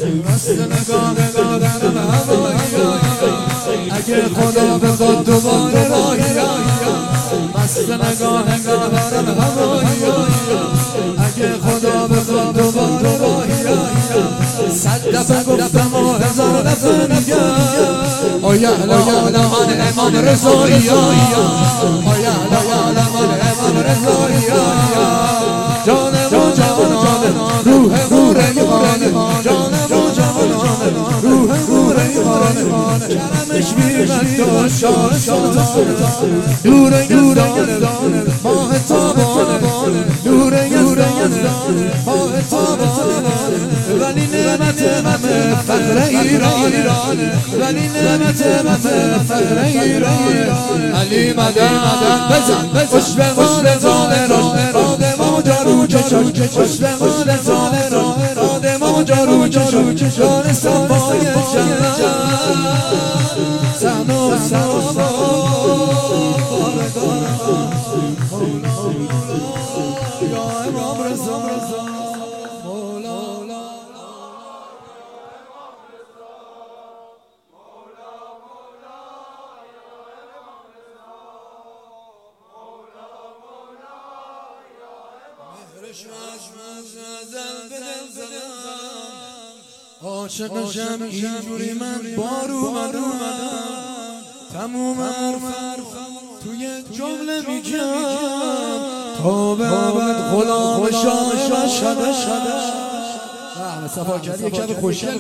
مست نگاه دارم هوایی اگه خدا بخواد دوباره راهی مست نگاه دارم هوایی اگه خدا بخواد دوباره راهی صد دفعه گفتم و هزار دفعه میگم آیا من امام رضایی آیا من امام رضایی جانم و جانانم روح و ریحانم جانم و جانانم روح و ریحانم کرمش بی‌قدر شان نور یزدانم ماه تابانم نور یزدانم ماه تابانم ولی نعمت همه فخر ایرانه ولی نعمت همه فخر ایرانه علی مدد بزن خوش به مال زانه آدم جارو چشم خوش به مال زانه آدم جارو چشم جان صفای جنت سنا یا امام رضا عاشقشم اینجوری من بار اومدم تموم حرفم توی جمله میگم تا به ابد غلام شده صفا کردی یکم خوشگل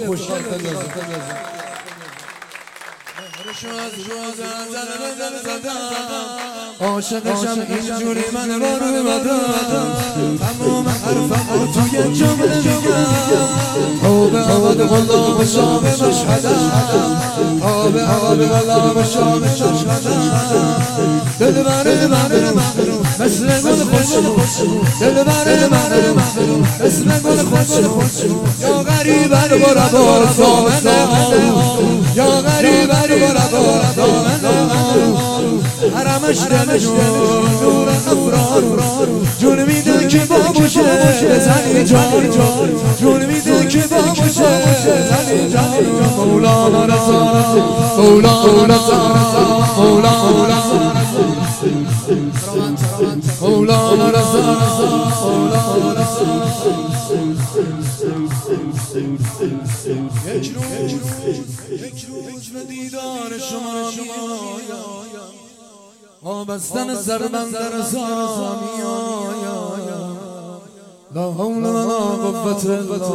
عاشقشم اینجوری من بار اومدم تمام حرفم توی جمله میگم تا به ابد غلام شام مشهدم تا به ابد غلام شام مشهدم دلبر من مثل گل خوشبو دلبر من مثل گل خوشبو یا غریبا غربا دامن یا غریبا غربا دامن حرمش دل نور افرار جون میده که بابوشه بزنی جان جون میده که بابوشه بزنی جان مولانا رضا مولانا رضا مولانا رضا مولانا رضا یک روز به دیدار شما میایم آبستن سربندر سامی آیم لا حول ولا قوة الا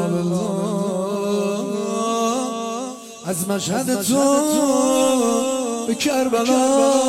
بالله از مشهد تو به کربلا